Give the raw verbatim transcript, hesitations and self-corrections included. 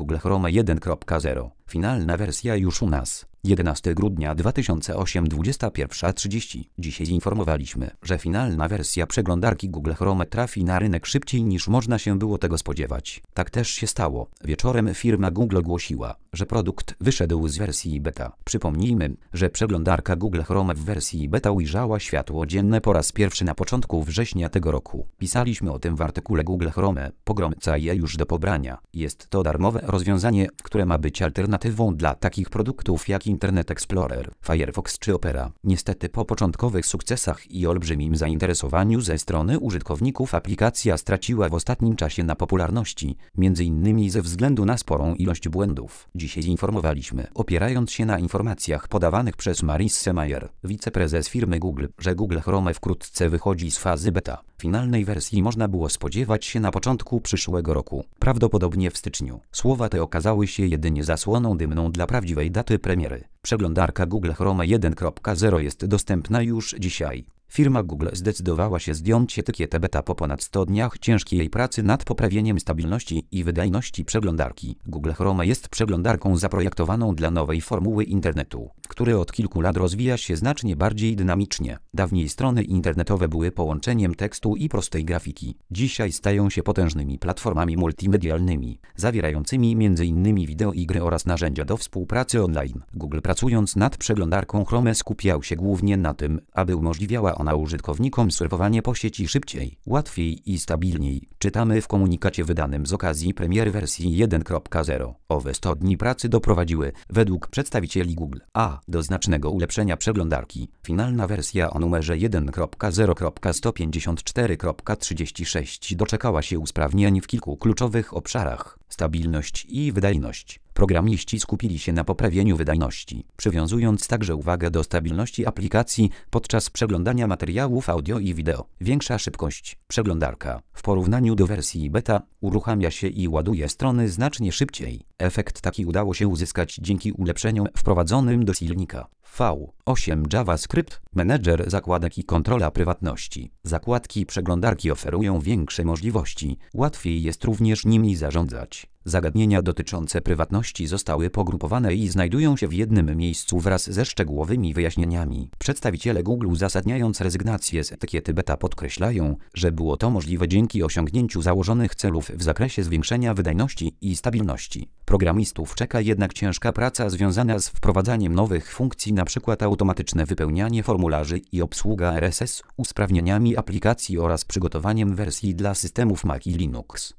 Google Chrome jeden kropka zero. Finalna wersja już u nas. jedenastego grudnia dwa tysiące ósmego, dwudziesta pierwsza trzydzieści. Dzisiaj informowaliśmy, że finalna wersja przeglądarki Google Chrome trafi na rynek szybciej niż można się było tego spodziewać. Tak też się stało. Wieczorem firma Google ogłosiła, że produkt wyszedł z wersji beta. Przypomnijmy, że przeglądarka Google Chrome w wersji beta ujrzała światło dzienne po raz pierwszy na początku września tego roku. Pisaliśmy o tym w artykule Google Chrome. Pogromca je już do pobrania. Jest to darmowe rozwiązanie, które ma być alternatywą dla takich produktów jak Internet Explorer, Firefox czy Opera. Niestety po początkowych sukcesach i olbrzymim zainteresowaniu ze strony użytkowników aplikacja straciła w ostatnim czasie na popularności, między innymi ze względu na sporą ilość błędów. Dzisiaj informowaliśmy, opierając się na informacjach podawanych przez Marissę Mayer, wiceprezes firmy Google, że Google Chrome wkrótce wychodzi z fazy beta. Finalnej wersji można było spodziewać się na początku przyszłego roku, prawdopodobnie w styczniu. Słowa te okazały się jedynie zasłoną dymną dla prawdziwej daty premiery. Przeglądarka Google Chrome jeden kropka zero jest dostępna już dzisiaj. Firma Google zdecydowała się zdjąć etykietę beta po ponad stu dniach ciężkiej pracy nad poprawieniem stabilności i wydajności przeglądarki. Google Chrome jest przeglądarką zaprojektowaną dla nowej formuły internetu, który od kilku lat rozwija się znacznie bardziej dynamicznie. Dawniej strony internetowe były połączeniem tekstu i prostej grafiki. Dzisiaj stają się potężnymi platformami multimedialnymi, zawierającymi między innymi wideo i gry oraz narzędzia do współpracy online. Google, pracując nad przeglądarką Chrome, skupiał się głównie na tym, aby umożliwiała ona użytkownikom surfowanie po sieci szybciej, łatwiej i stabilniej. Czytamy w komunikacie wydanym z okazji premiery wersji jeden kropka zero. Owe sto dni pracy doprowadziły, według przedstawicieli Google, a do znacznego ulepszenia przeglądarki. Finalna wersja o numerze jeden kropka zero kropka sto pięćdziesiąt cztery kropka trzydzieści sześć doczekała się usprawnień w kilku kluczowych obszarach: stabilność i wydajność. Programiści skupili się na poprawieniu wydajności, przywiązując także uwagę do stabilności aplikacji podczas przeglądania materiałów audio i wideo. Większa szybkość. Przeglądarka, w porównaniu do wersji beta, uruchamia się i ładuje strony znacznie szybciej. Efekt taki udało się uzyskać dzięki ulepszeniom wprowadzonym do silnika V osiem JavaScript, menedżer zakładek i kontrola prywatności. Zakładki przeglądarki oferują większe możliwości, łatwiej jest również nimi zarządzać. Zagadnienia dotyczące prywatności zostały pogrupowane i znajdują się w jednym miejscu wraz ze szczegółowymi wyjaśnieniami. Przedstawiciele Google, uzasadniając rezygnację z etykiety beta, podkreślają, że było to możliwe dzięki osiągnięciu założonych celów w zakresie zwiększenia wydajności i stabilności. Programistów czeka jednak ciężka praca związana z wprowadzaniem nowych funkcji, np. automatyczne wypełnianie formularzy i obsługa R S S, usprawnieniami aplikacji oraz przygotowaniem wersji dla systemów Mac i Linux.